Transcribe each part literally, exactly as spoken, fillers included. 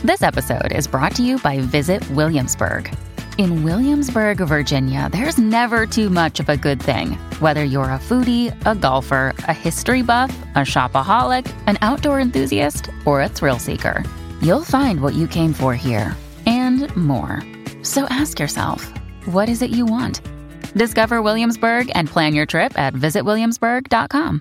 This episode is brought to you by Visit Williamsburg. In Williamsburg, Virginia, there's never too much of a good thing. Whether you're a foodie, a golfer, a history buff, a shopaholic, an outdoor enthusiast, or a thrill seeker, you'll find what you came for here and more. So ask yourself, what is it you want? Discover Williamsburg and plan your trip at visit williamsburg dot com.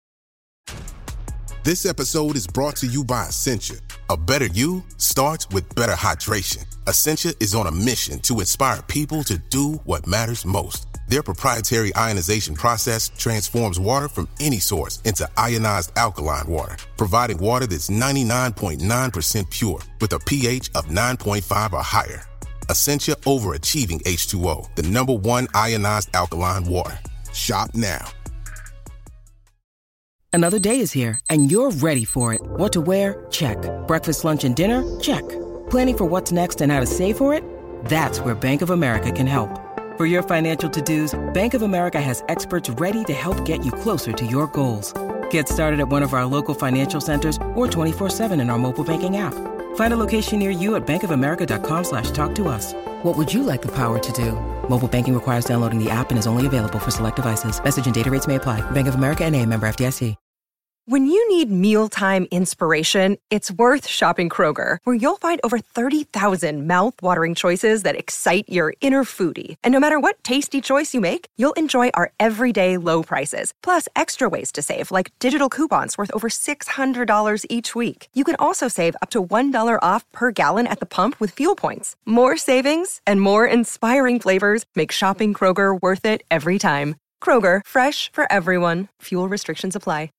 This episode is brought to you by Essentia. A better you starts with better hydration. Essentia is on a mission to inspire people to do what matters most. Their proprietary ionization process transforms water from any source into ionized alkaline water, providing water that's ninety-nine point nine percent pure with a pH of nine point five or higher. Essentia Overachieving H two O, the number one ionized alkaline water. Shop now. Another day is here, and you're ready for it. What to wear? Check. Breakfast, lunch, and dinner? Check. Planning for what's next and how to save for it? That's where Bank of America can help. For your financial to-dos, Bank of America has experts ready to help get you closer to your goals. Get started at one of our local financial centers or twenty-four seven in our mobile banking app. Find a location near you at bankofamerica.com slash talk to us. What would you like the power to do? Mobile banking requires downloading the app and is only available for select devices. Message and data rates may apply. Bank of America N A, member F D I C. When you need mealtime inspiration, it's worth shopping Kroger, where you'll find over thirty thousand mouth-watering choices that excite your inner foodie. And no matter what tasty choice you make, you'll enjoy our everyday low prices, plus extra ways to save, like digital coupons worth over six hundred dollars each week. You can also save up to one dollar off per gallon at the pump with fuel points. More savings and more inspiring flavors make shopping Kroger worth it every time. Kroger, fresh for everyone. Fuel restrictions apply.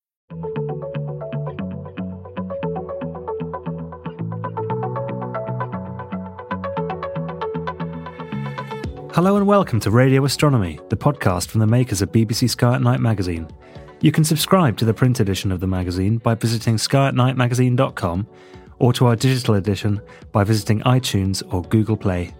Hello and welcome to Radio Astronomy, the podcast from the makers of B B C Sky at Night magazine. You can subscribe to the print edition of the magazine by visiting sky at night magazine dot com or to our digital edition by visiting iTunes or Google Play.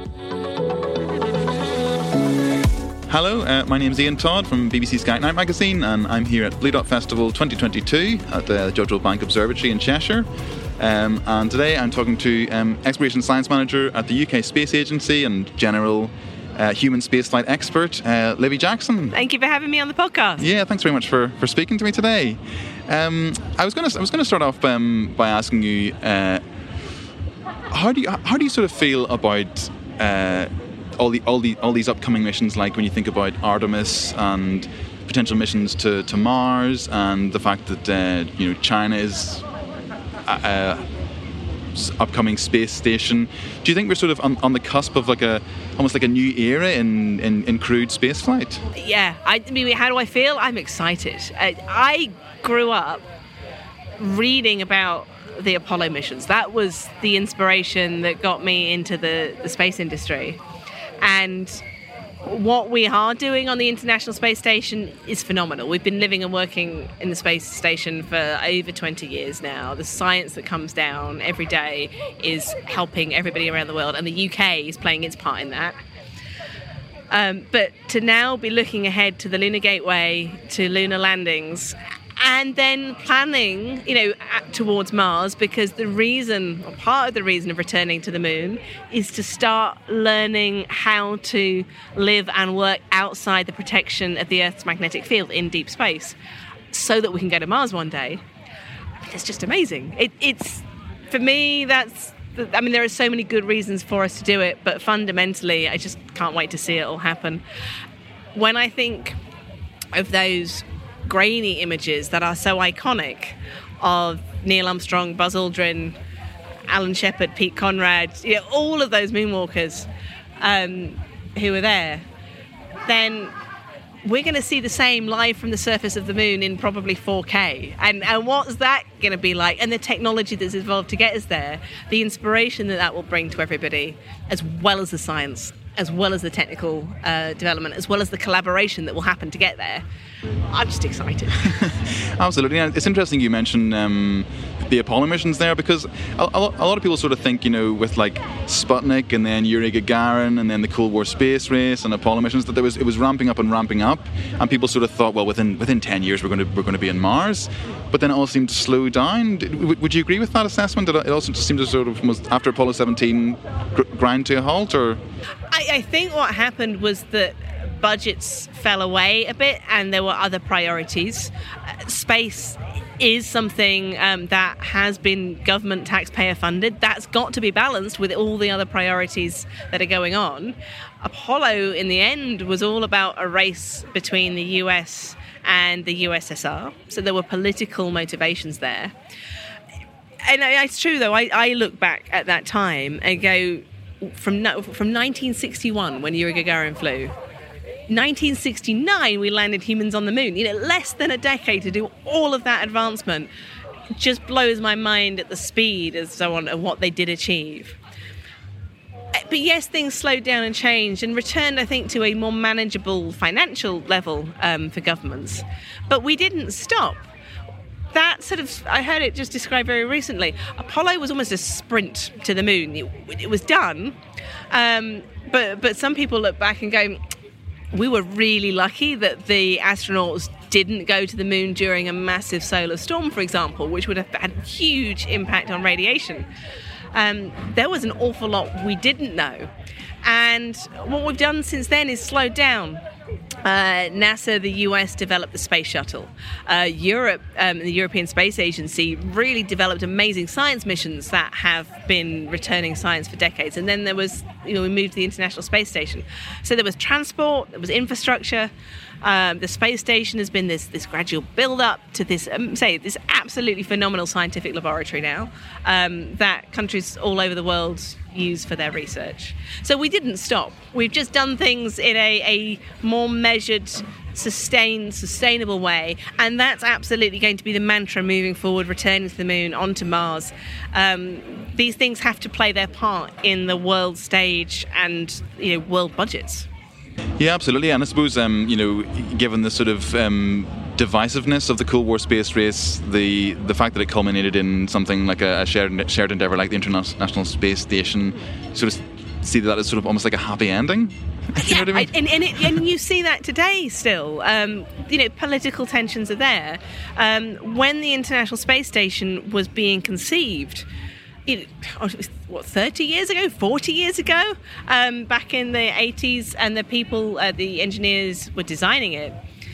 Hello, uh, my name is Ian Todd from B B C Sky at Night magazine, and I'm here at Blue Dot Festival twenty twenty-two at the Jodrell Bank Observatory in Cheshire. Um, and today I'm talking to um, Exploration Science Manager at the U K Space Agency and General uh, Human Spaceflight Expert, uh, Libby Jackson. Thank you for having me on the podcast. Yeah, thanks very much for, for speaking to me today. Um, I was going to I was going to start off um, by asking you uh, how do you how do you sort of feel about uh, all the all the all these upcoming missions, like when you think about Artemis and potential missions to, to Mars, and the fact that uh, you know China is Uh, upcoming space station. Do you think we're sort of on, on the cusp of like a almost like a new era in, in, in crewed spaceflight? Yeah, I mean, how do I feel? I'm excited. I, I grew up reading about the Apollo missions. That was the inspiration that got me into the, the space industry. And what we are doing on the International Space Station is phenomenal. We've been living and working in the space station for over twenty years now. The science that comes down every day is helping everybody around the world, and the U K is playing its part in that. Um, but to now be looking ahead to the Lunar Gateway, to lunar landings, and then planning, you know, towards Mars, because the reason, or part of the reason of returning to the moon is to start learning how to live and work outside the protection of the Earth's magnetic field in deep space, so that we can go to Mars one day. I mean, it's just amazing. It, it's, for me, that's, I mean, there are so many good reasons for us to do it, but fundamentally, I just can't wait to see it all happen. When I think of those grainy images that are so iconic of Neil Armstrong, Buzz Aldrin, Alan Shepard, Pete Conrad, you know, all of those moonwalkers um, who were there, then we're going to see the same live from the surface of the moon in probably four K. And, and what's that going to be like? And the technology that's evolved to get us there, the inspiration that that will bring to everybody, as well as the science, as well as the technical uh, development, as well as the collaboration that will happen to get there. I'm just excited. Absolutely. It's interesting you mentioned um, the Apollo missions there? Because a, a, lot, a lot of people sort of think, you know, with like Sputnik and then Yuri Gagarin and then the Cold War space race and Apollo missions, that there was it was ramping up and ramping up, and people sort of thought, well, within within ten years we're going to we're going to be in Mars, but then it all seemed to slow down. Would, would you agree with that assessment? That it also seemed to sort of almost after Apollo seventeen gr- grind to a halt, or? I, I think what happened was that budgets fell away a bit and there were other priorities. Uh, space is something um, that has been government taxpayer funded. That's got to be balanced with all the other priorities that are going on. Apollo, in the end, was all about a race between the U S and the U S S R. So there were political motivations there. And it's true, though, I, I look back at that time and go, from, from nineteen sixty-one, when Yuri Gagarin flew, nineteen sixty-nine, we landed humans on the moon. You know, less than a decade to do all of that advancement. It just blows my mind at the speed and so on and what they did achieve. But yes, things slowed down and changed and returned, I think, to a more manageable financial level um, for governments. But we didn't stop. That sort of, I heard it just described very recently. Apollo was almost a sprint to the moon. It, it was done. Um, but, but some people look back and go, we were really lucky that the astronauts didn't go to the moon during a massive solar storm, for example, which would have had a huge impact on radiation. Um, there was an awful lot we didn't know. And what we've done since then is slowed down. Uh, NASA, the U S, developed the space shuttle. Uh, Europe, um, the European Space Agency, really developed amazing science missions that have been returning science for decades. And then there was, you know, we moved to the International Space Station. So there was transport, there was infrastructure. Um, the space station has been this this gradual build-up to this, um, say, this absolutely phenomenal scientific laboratory now um, that countries all over the world use for their research. So we didn't stop. We've just done things in a, a more measured, sustained, sustainable way, and that's absolutely going to be the mantra moving forward, returning to the moon, onto Mars. Um, these things have to play their part in the world stage and, you know, world budgets. Yeah, absolutely. And I suppose, um, you know, given the sort of um, divisiveness of the Cold War space race, the the fact that it culminated in something like a, a shared shared endeavour like the International Space Station, sort of see that as sort of almost like a happy ending. You yeah, know what I mean? and, and, it, and you see that today still. Um, you know, political tensions are there. Um, when the International Space Station was being conceived, It, what, thirty years ago, forty years ago, um, back in the eighties, and the people, uh, the engineers were designing it,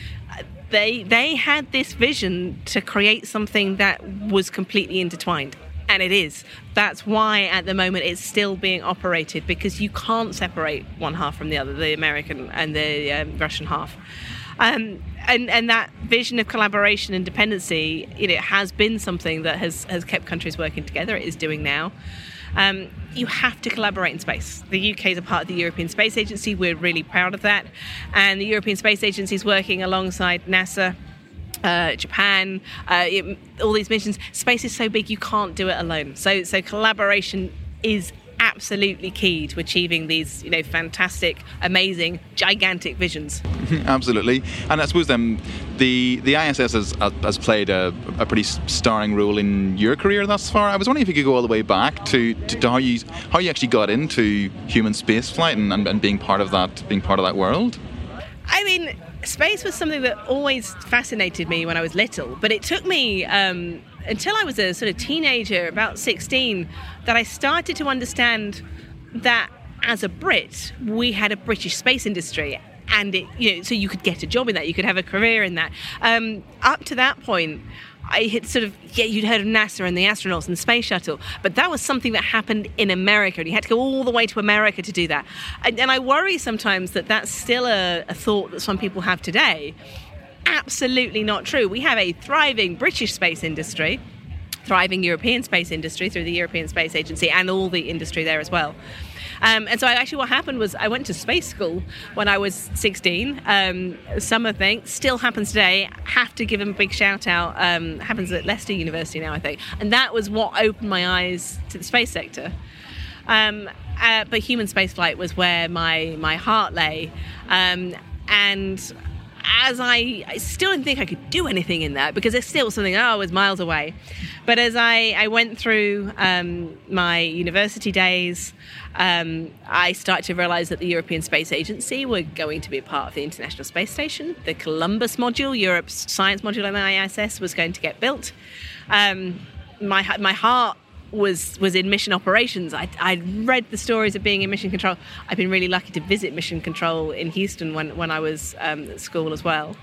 they they had this vision to create something that was completely intertwined. And it is. That's why at the moment it's still being operated, because you can't separate one half from the other, the American and the um, Russian half. Um, and, and that vision of collaboration and dependency, you know, has been something that has, has kept countries working together. It is doing now. Um, you have to collaborate in space. The U K is a part of the European Space Agency. We're really proud of that. And the European Space Agency is working alongside NASA, uh, Japan, uh, it, all these missions. Space is so big you can't do it alone. So, so collaboration is absolutely key to achieving these, you know, fantastic, amazing, gigantic visions. Absolutely. And I suppose um, the the I S S has, has played a, a pretty starring role in your career thus far. I was wondering if you could go all the way back to, to, to how you how you actually got into human spaceflight and, and, and being part of that being part of that world. I mean, space was something that always fascinated me when I was little, but it took me um, until I was a sort of teenager, about sixteen, that I started to understand that as a Brit, we had a British space industry, and it, you know, so you could get a job in that, you could have a career in that. Um, up to that point, I had sort of, yeah, you'd heard of NASA and the astronauts and the space shuttle, but that was something that happened in America, and you had to go all the way to America to do that. And, and I worry sometimes that that's still a, a thought that some people have today. Absolutely not true. We have a thriving British space industry, thriving European space industry through the European Space Agency, and all the industry there as well. Um, and so I, actually what happened was I went to space school when I was sixteen. Um, summer thing, still happens today. Have to give them a big shout out. Um, happens at Leicester University now, I think. And that was what opened my eyes to the space sector. Um, uh, but human spaceflight was where my, my heart lay. Um, and as I, I still didn't think I could do anything in that, because it's still something, oh, I was miles away. But as I, I went through um, my university days, um, I started to realise that the European Space Agency were going to be a part of the International Space Station. The Columbus module, Europe's science module on the I S S, was going to get built. Um, my my heart was was in mission operations. I, I'd read the stories of being in mission control. I've been really lucky to visit mission control in Houston when, when I was um, at school as well.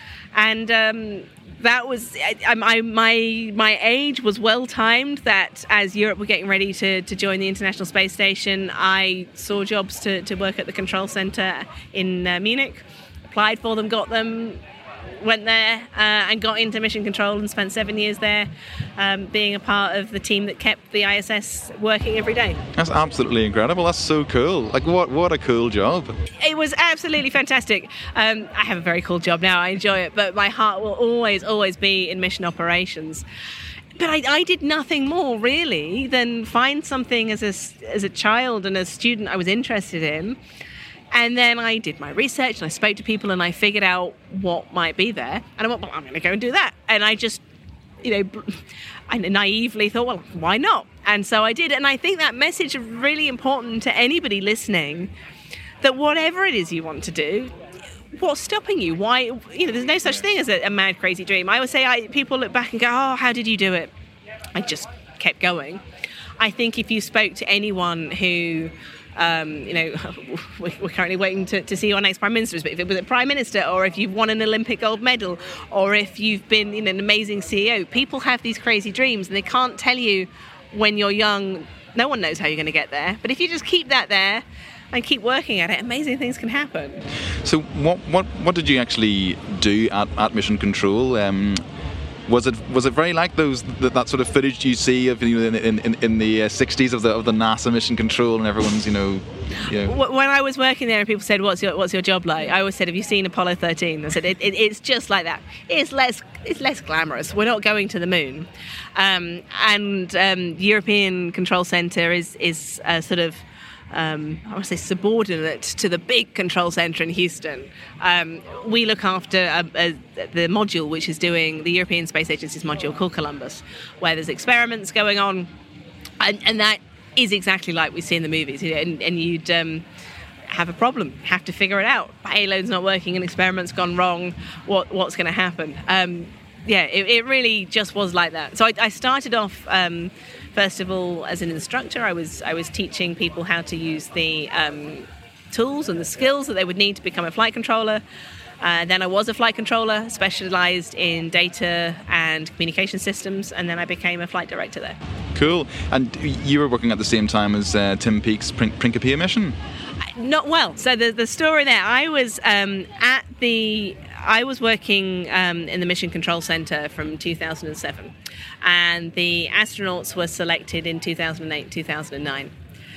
And um, that was, I, I, my my age was well timed, that as Europe were getting ready to, to join the International Space Station, I saw jobs to, to work at the control centre in uh, Munich, applied for them, got them, went there uh, and got into mission control and spent seven years there, um, being a part of the team that kept the I S S working every day. That's absolutely incredible. That's so cool. Like, what what a cool job. It was absolutely fantastic. Um, I have a very cool job now. I enjoy it, but my heart will always, always be in mission operations. But I, I did nothing more, really, than find something as a, as a child and a student I was interested in. And then I did my research and I spoke to people and I figured out what might be there. And I went, well, I'm going to go and do that. And I just, you know, I naively thought, well, why not? And so I did. And I think that message is really important to anybody listening, that whatever it is you want to do, what's stopping you? Why, you know, there's no such thing as a, a mad, crazy dream. I would say I, people look back and go, oh, how did you do it? I just kept going. I think if you spoke to anyone who... Um, you know, we're currently waiting to, to see who our next Prime Minister is, but if it was a Prime Minister, or if you've won an Olympic gold medal, or if you've been, you know, an amazing C E O, people have these crazy dreams and they can't tell you when you're young. No one knows how you're going to get there. But if you just keep that there and keep working at it, amazing things can happen. So what what, what did you actually do at, at Mission Control? Um, Was it was it very like those that, that sort of footage you see of, you know, in in, in the uh, sixties of the of the NASA Mission Control, and everyone's, you know, you know. When I was working there and people said, "What's your what's your job like?" I always said, "Have you seen Apollo thirteen?" I said, it, it, "It's just like that. It's less it's less glamorous. We're not going to the moon." Um, and um, European Control Centre is is a sort of Um, I want to say subordinate to the big control centre in Houston. Um, we look after a, a, the module which is doing the European Space Agency's module called Columbus, where there's experiments going on, and, and that is exactly like we see in the movies. You know, and, and you'd um, have a problem, have to figure it out. Payload's not working, an experiment's gone wrong. What what's going to happen? Um, yeah, it, it really just was like that. So I, I started off. Um, First of all, as an instructor, I was I was teaching people how to use the um, tools and the skills that they would need to become a flight controller. Uh, then I was a flight controller, specialised in data and communication systems, and then I became a flight director there. Cool. And you were working at the same time as uh, Tim Peake's Prin- Principia mission? Not well. So the the story there, I was um, at the... I was working um, in the Mission Control Centre from two thousand seven, and the astronauts were selected in two thousand eight, two thousand nine.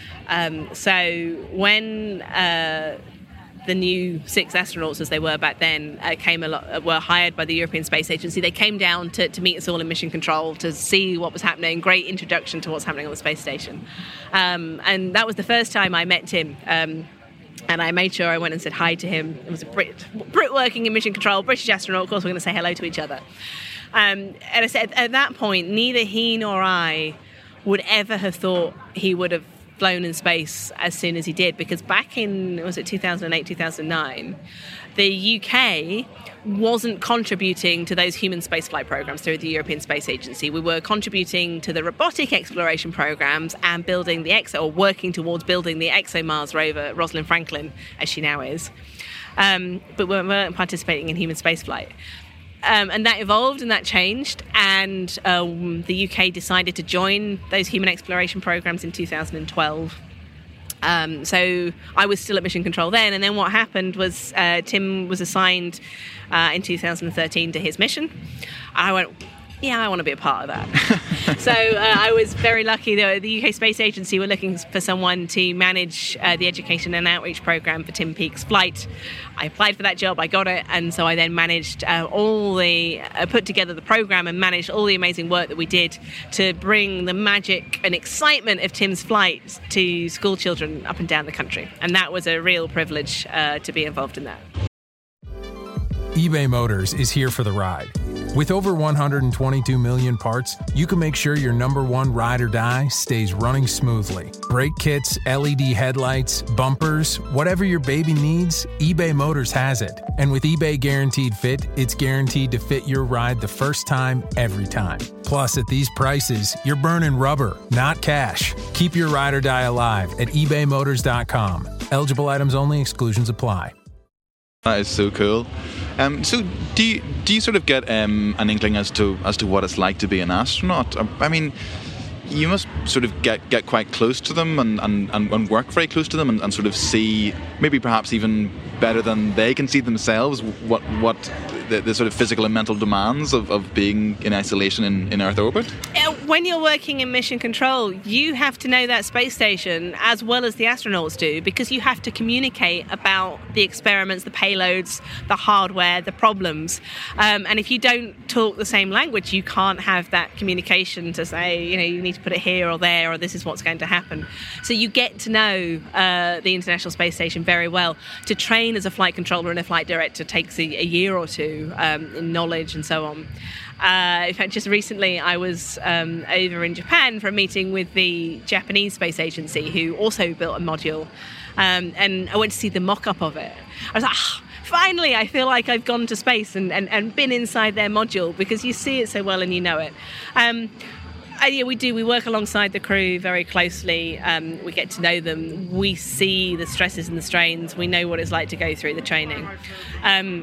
Um, so when uh, the new six astronauts, as they were back then, uh, came a lot, were hired by the European Space Agency, they came down to, to meet us all in Mission Control to see what was happening. Great introduction to what's happening on the space station. Um, and that was the first time I met Tim. Um, And I made sure I went and said hi to him. It was a Brit, Brit working in Mission Control, British astronaut. Of course, we're going to say hello to each other. Um, and I said, at that point, neither he nor I would ever have thought he would have flown in space as soon as he did. Because back in, was it two thousand eight, two thousand nine, the U K wasn't contributing to those human spaceflight programs through the European Space Agency. We were contributing to the robotic exploration programs and building the EXO, or working towards building the ExoMars rover, Rosalind Franklin, as she now is. Um, but we weren't participating in human spaceflight. Um, and that evolved and that changed, and um, the U K decided to join those human exploration programs in two thousand twelve. Um, so I was still at Mission Control then, and then what happened was uh, Tim was assigned uh, in two thousand thirteen to his mission. I went, yeah, I want to be a part of that. So uh, I was very lucky that the U K Space Agency were looking for someone to manage uh, the education and outreach program for Tim Peake's flight. I applied for that job, I got it, and so I then managed uh, all the, uh, put together the program and managed all the amazing work that we did to bring the magic and excitement of Tim's flight to school children up and down the country. And that was a real privilege uh, to be involved in that. eBay Motors is here for the ride. With over one hundred twenty-two million parts, you can make sure your number one ride or die stays running smoothly. Brake kits, L E D headlights, bumpers, whatever your baby needs, eBay Motors has it. And with eBay Guaranteed Fit, it's guaranteed to fit your ride the first time, every time. Plus, at these prices, you're burning rubber, not cash. Keep your ride or die alive at ebay motors dot com. Eligible items only. Exclusions apply. That is so cool. Um, so, do you do you sort of get um, an inkling as to as to what it's like to be an astronaut? I mean, you must sort of get, get quite close to them and, and, and work very close to them and, and sort of see, maybe perhaps even better than they can see themselves, what what the, the sort of physical and mental demands of, of being in isolation in, in Earth orbit? When you're working in mission control, you have to know that space station as well as the astronauts do, because you have to communicate about the experiments, the payloads, the hardware, the problems. Um, and if you don't talk the same language, you can't have that communication to say, you know, you need to put it here or there, or this is what's going to happen. So you get to know uh, the International Space Station very well. To train as a flight controller and a flight director takes a, a year or two um, in knowledge and so on. Uh, in fact, just recently I was um, over in Japan for a meeting with the Japanese Space Agency, who also built a module, um, and I went to see the mock-up of it. I was like, oh, finally, I feel like I've gone to space and, and, and been inside their module, because you see it so well and you know it. Um, And yeah, we do. We work alongside the crew very closely. Um, we get to know them. We see the stresses and the strains. We know what it's like to go through the training. Um,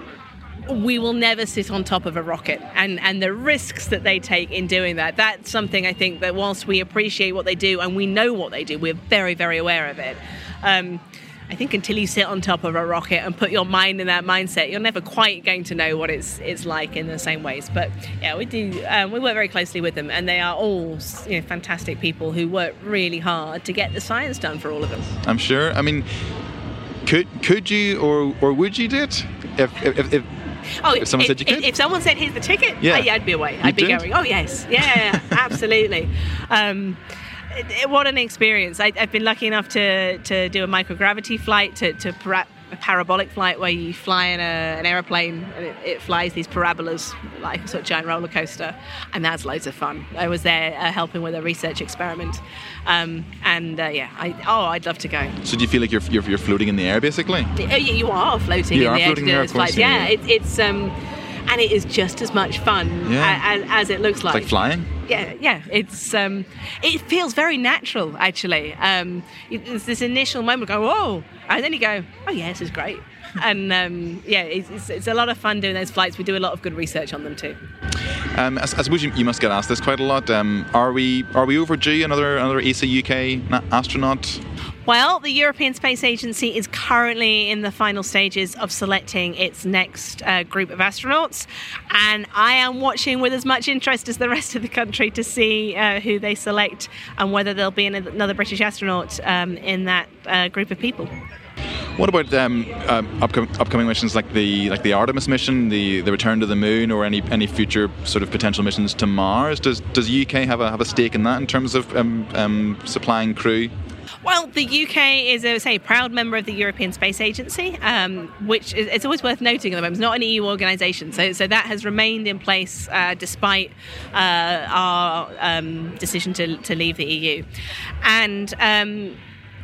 we will never sit on top of a rocket, and, and the risks that they take in doing that, that's something I think that whilst we appreciate what they do and we know what they do, we're very, very aware of it. Um, I think until you sit on top of a rocket and put your mind in that mindset, you're never quite going to know what it's it's like in the same ways. But yeah, we do. Um, we work very closely with them, and they are all, you know, fantastic people who work really hard to get the science done for all of them. I'm sure. I mean, could could you or or would you do it if if, if Oh, if someone if, said you could? If, if someone said, here's the ticket, yeah, oh, yeah I'd be away. You I'd be did? going, oh, yes. Yeah, absolutely. Um, it, it, what an experience. I, I've been lucky enough to, to do a microgravity flight, to, to para- a parabolic flight where you fly in a, an aeroplane and it, it flies these parabolas like a sort of giant roller coaster, and that's loads of fun. I was there uh, helping with a research experiment, um, and uh, yeah, I, oh, I'd love to go. So do you feel like you're you're, you're floating in the air, basically? Oh, yeah, you are floating you in are the air to floating do there, those of course, flights. yeah, Yeah, yeah. It, it's um, and it is just as much fun Yeah. as, as it looks like. It's like flying? Yeah, yeah. It's um, it feels very natural, actually. Um, it's this initial moment, go, whoa, and then you go, oh yeah, this is great. And um, yeah, it's, it's, it's a lot of fun doing those flights. We do a lot of good research on them too. Um, I, I suppose you, you must get asked this quite a lot. Um, are we are we overdue another another E S A U K na- astronaut? Well, the European Space Agency is currently in the final stages of selecting its next uh, group of astronauts, and I am watching with as much interest as the rest of the country to see uh, who they select and whether there'll be another British astronaut um, in that uh, group of people. What about um, uh, upcoming, upcoming missions like the like the Artemis mission, the, the return to the moon, or any any future sort of potential missions to Mars? Does does the U K have a have a stake in that in terms of um, um, supplying crew? Well, the U K is, a say, proud member of the European Space Agency, um, which is, it's always worth noting at the moment. It's not an E U organisation, so so that has remained in place uh, despite uh, our um, decision to to leave the E U, and. Um,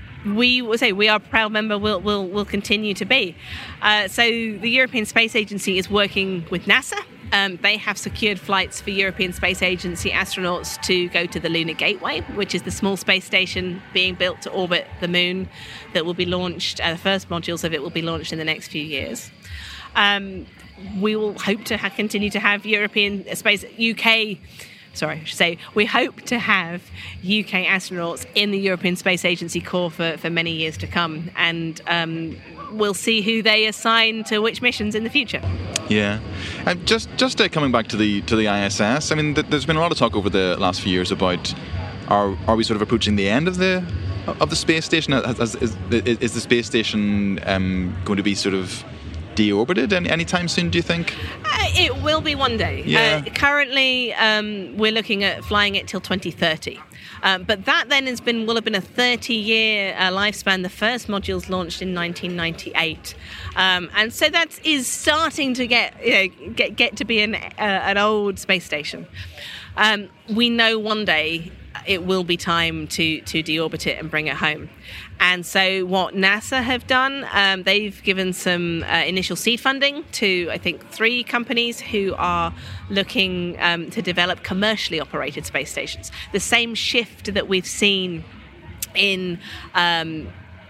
We will say we are a proud member. Will will will continue to be. Uh, so the European Space Agency is working with NASA. Um, they have secured flights for European Space Agency astronauts to go to the Lunar Gateway, which is the small space station being built to orbit the moon that will be launched. Uh, the first modules of it will be launched in the next few years. Um, we will hope to ha- continue to have European Space U K. Sorry, I should say, we hope to have U K astronauts in the European Space Agency Corps for, for many years to come, and um, we'll see who they assign to which missions in the future. Yeah, and just just uh, coming back to the to the I S S. I mean, th- there's been a lot of talk over the last few years about are are we sort of approaching the end of the of the space station? Has, has, is, is the space station um, going to be sort of deorbited any anytime soon, do you think? Uh, it will be one day. Yeah. Uh, currently, um, we're looking at flying it till twenty thirty. Um, but that then has been will have been a thirty-year uh, lifespan. The first modules launched in nineteen ninety-eight, um, and so that is starting to get you know get get to be an uh, an old space station. Um, we know one day it will be time to to deorbit it and bring it home. And so what NASA have done, um, they've given some uh, initial seed funding to, I think, three companies who are looking um, to develop commercially operated space stations. The same shift that we've seen in um,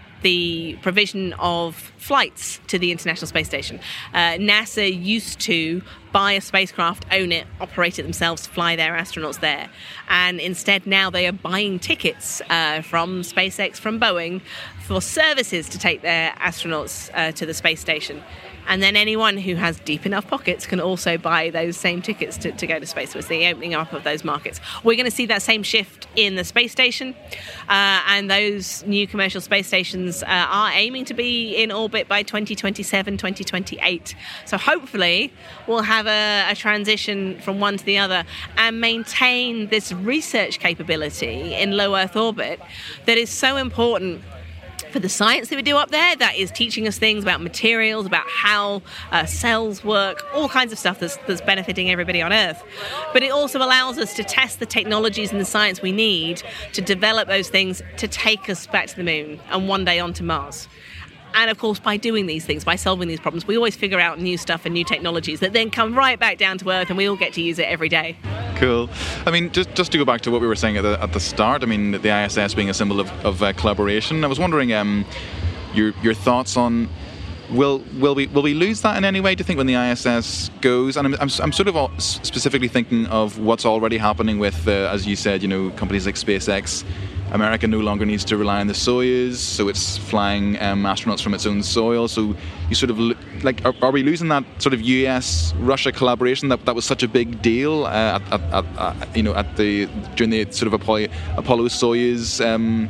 the provision of flights to the International Space Station. Uh, NASA used to buy a spacecraft, own it, operate it themselves, fly their astronauts there. And instead now they are buying tickets uh, from SpaceX, from Boeing, for services to take their astronauts uh, to the space station. And then anyone who has deep enough pockets can also buy those same tickets to, to go to space. So it's the opening up of those markets. We're going to see that same shift in the space station. Uh, and those new commercial space stations uh, are aiming to be in orbit by twenty twenty-seven, twenty twenty-eight. So hopefully we'll have a, a transition from one to the other and maintain this research capability in low Earth orbit that is so important for the science that we do up there, that is teaching us things about materials, about how uh, cells work, all kinds of stuff that's, that's benefiting everybody on Earth. But it also allows us to test the technologies and the science we need to develop those things to take us back to the moon and one day onto Mars. And of course, by doing these things, by solving these problems, we always figure out new stuff and new technologies that then come right back down to Earth, and we all get to use it every day. Cool. I mean, just just to go back to what we were saying at the, at the start, I mean, the I S S being a symbol of, of uh, collaboration, I was wondering um, your your thoughts on, will will we will we lose that in any way, do you think, when the I S S goes? And I'm, I'm, I'm sort of all specifically thinking of what's already happening with, uh, as you said, you know, companies like SpaceX. America no longer needs to rely on the Soyuz, so it's flying um, astronauts from its own soil. So you sort of look, like, are, are we losing that sort of U S Russia collaboration that that was such a big deal uh, at, at, at, at you know at the during the sort of Apollo, Apollo Soyuz um,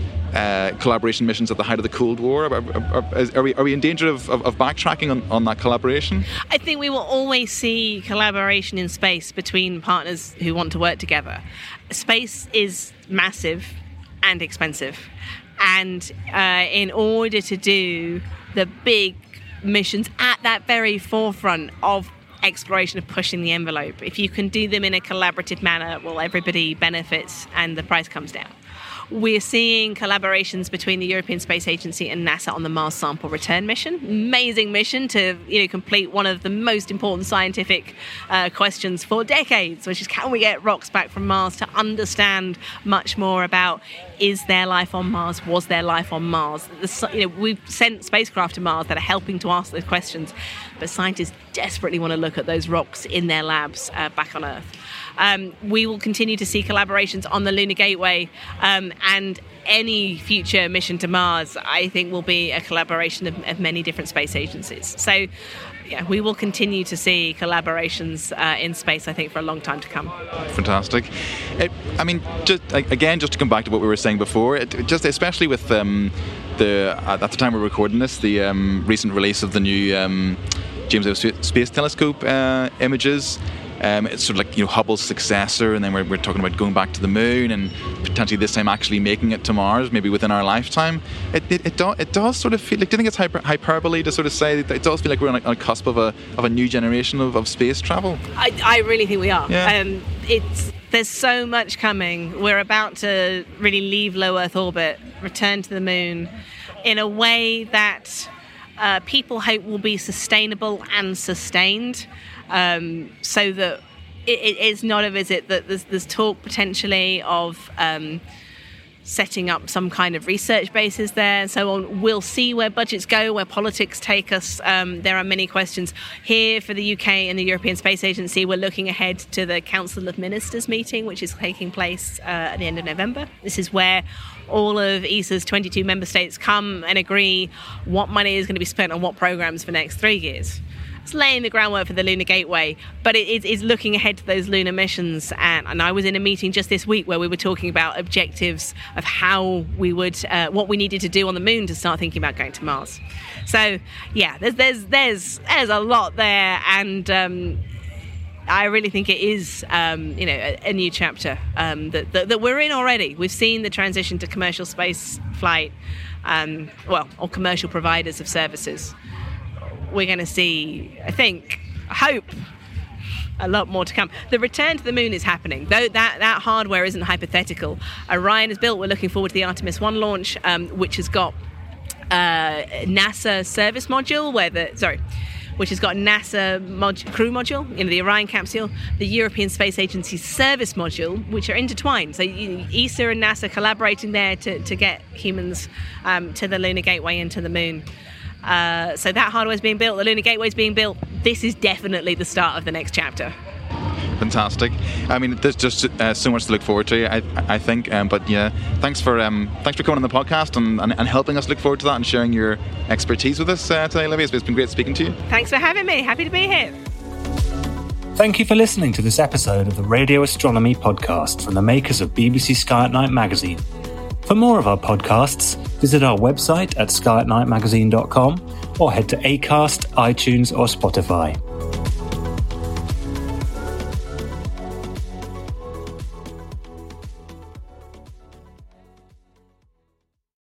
uh, collaboration missions at the height of the Cold War? Are, are, are, we are we in danger of, of, of backtracking on, on that collaboration? I think we will always see collaboration in space between partners who want to work together. Space is massive and expensive, and uh, in order to do the big missions at that very forefront of exploration, of pushing the envelope, if you can do them in a collaborative manner, well, everybody benefits and the price comes down. We're seeing collaborations between the European Space Agency and NASA on the Mars Sample Return mission. Amazing mission to you know complete one of the most important scientific uh, questions for decades, which is, can we get rocks back from Mars, to understand much more about, is there life on Mars? Was there life on Mars? The, you know, we've sent spacecraft to Mars that are helping to ask those questions, but scientists desperately want to look at those rocks in their labs uh, back on Earth. Um, we will continue to see collaborations on the Lunar Gateway, um, and any future mission to Mars, I think, will be a collaboration of, of many different space agencies. So, yeah, we will continue to see collaborations uh, in space, I think, for a long time to come. Fantastic. It, I mean, just again, just to come back to what we were saying before, it, just especially with um, the at the time we're recording this, the um, recent release of the new um, James Webb Space Telescope uh, images. Um, it's sort of like, you know, Hubble's successor, and then we're, we're talking about going back to the moon and potentially this time actually making it to Mars, maybe within our lifetime. It it, it, do, it does sort of feel like, do you think it's hyper, hyperbole to sort of say that it does feel like we're on a, on a cusp of a of a new generation of, of space travel? I, I really think we are. Yeah. Um, it's there's so much coming. We're about to really leave low Earth orbit, return to the moon in a way that uh, people hope will be sustainable and sustained. Um, so that it, it is not a visit that there's, there's talk potentially of um, setting up some kind of research bases there and so on. We'll see where budgets go, where politics take us. Um, there are many questions. Here for the U K and the European Space Agency, we're looking ahead to the Council of Ministers meeting, which is taking place uh, at the end of November. This is where all of E S A's twenty-two member states come and agree what money is going to be spent on what programs for the next three years. It's laying the groundwork for the Lunar Gateway, but it is, is looking ahead to those lunar missions. And, and I was in a meeting just this week where we were talking about objectives of how we would, uh, what we needed to do on the moon to start thinking about going to Mars. So, yeah, there's there's there's there's a lot there, and um, I really think it is, um, you know, a, a new chapter um, that, that that we're in already. We've seen the transition to commercial space flight, um, well, or commercial providers of services. We're going to see, I think, I hope, a lot more to come. The return to the moon is happening, though that, that hardware isn't hypothetical. Orion is built. We're looking forward to the Artemis one launch, um, which has got uh, NASA service module, where the sorry. which has got NASA mod- crew module, you know, the Orion capsule, the European Space Agency service module, which are intertwined. So you know, E S A and NASA collaborating there to, to get humans um, to the Lunar Gateway and to the moon. Uh, so that hardware is being built, the Lunar Gateway is being built. This is definitely the start of the next chapter. Fantastic. I mean, there's just uh, so much to look forward to, I, I think. Um, but yeah, thanks for um, thanks for coming on the podcast and, and, and helping us look forward to that and sharing your expertise with us uh, today, Olivia. It's been great speaking to you. Thanks for having me. Happy to be here. Thank you for listening to this episode of the Radio Astronomy podcast from the makers of B B C Sky at Night magazine. For more of our podcasts, visit our website at sky at night magazine dot com or head to Acast, iTunes or Spotify.